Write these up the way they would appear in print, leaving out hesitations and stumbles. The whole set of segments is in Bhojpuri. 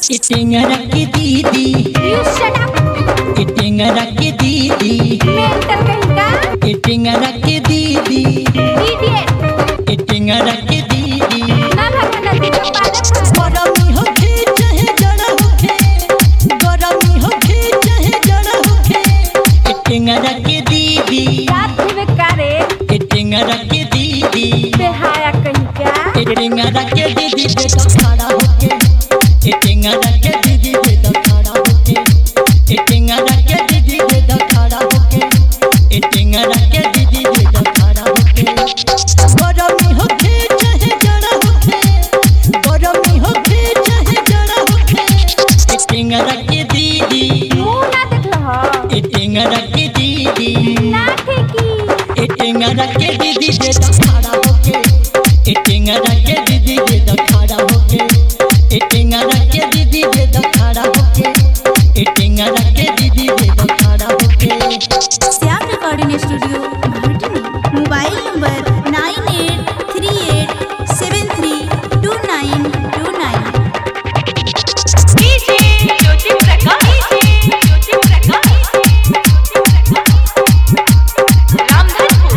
टिंगरा की दीदी You shut up. टिंगरा की दीदी Mental कहीं का? टिंगरा की दीदी Idiot. टिंगरा की दीदी ना भगवान नदी का पादप है। गरमी होखे चाहे जड़ा होखे गरमी होखे चाहे जड़ा होखे टिंगरा की दीदी रात में कारे टिंगरा की दीदी बेहाया कहीं का? टिंगरा के दीदी पे तो खड़ा होके टिंगरा के दीदी पे तो खड़ा होके टिंगरा के दीदी पे तो खड़ा होके टिंगरा के दीदी पे तो खड़ा होके गरमी होके चाहे जड़ा होके गरमी होके चाहे जड़ा होके टिंगरा के दीदी मुँह ना देख लहो। टिंगरा के दीदी ना ठेकी। टिंगरा के दीदी पे तो खड़ा होके टिंगरा के दीदी पे तो खड़ा होके टिंगरा के दीदी पे तो खड़ा होके टिंगरा के दीदी पे तो खड़ा होके Shyam recording studio Bhatni. Mobile number 9838732929। DJ Jyoti Prakash Jyoti Prakash Ramdhanpur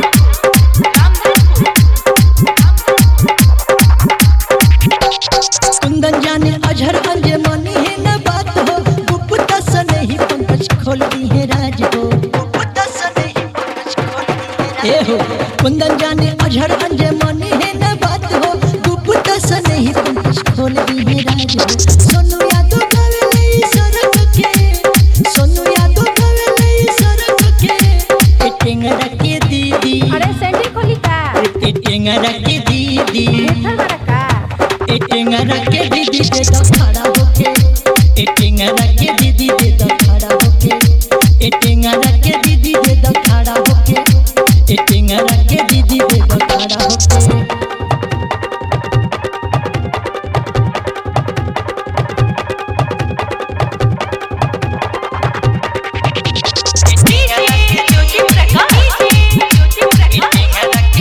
Kundan जाने अजहर अंजे मनी है न बात हो गुप्ता से नहीं पंकज खोल दी है राज हो गुप्ता से नहीं पंकज खोल दी है हो कुंदन जाने अजहर अंजे मनी है न बात हो गुप्ता से नहीं पंकज खोल दी है राज हो सोनू यादव गावे सरक के सोनू यादव गावे सरक के टिंगरा के दीदी अरे सैंडल खोली का? टिंगरा के दीदी बेथल बड़ा का? टिंगरा के दीदी पे तो खड़ा होके टिंगरा के दीदी पे तो खड़ा होके टिंगरा के दीदी पे तो खड़ा होके टिंगरा के दीदी पे तो खड़ा होके डीजे ज्योति प्रकाश ज्योति प्रकाश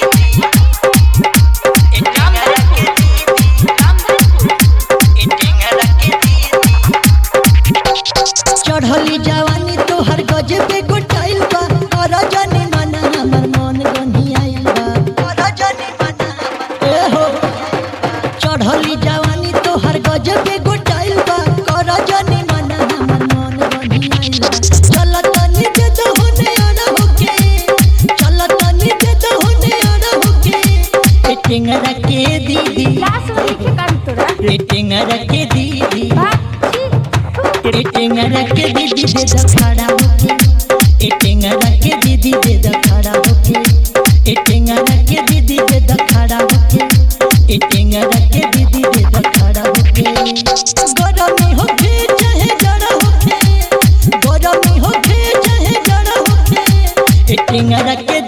चढ़ली जवानी तो हर गजबे गोटाइल बा और जाने मना हमर मन गनियाइल बा और जाने मना ए हो चढ़ली जवानी तो हर गजबे गोटाइल बा और जाने मना हमर मन गनियाइल बा चलत तनी दे दो होने आना होके चलत तनी दे दो होने आना होके टिंगरा के दीदी लाश में लिखे का तोरा? टिंगरा के दीदी भाग टिंगरा के दीदी दे द खड़ा होके टिंगरा के दीदी दे द खड़ा होके टिंगरा के दीदी दे द खड़ा होके टिंगरा के दीदी दे द खड़ा होके गरमी होके चाहे जड़ा होके गरमी होके चाहे जड़ा होके टिंगरा के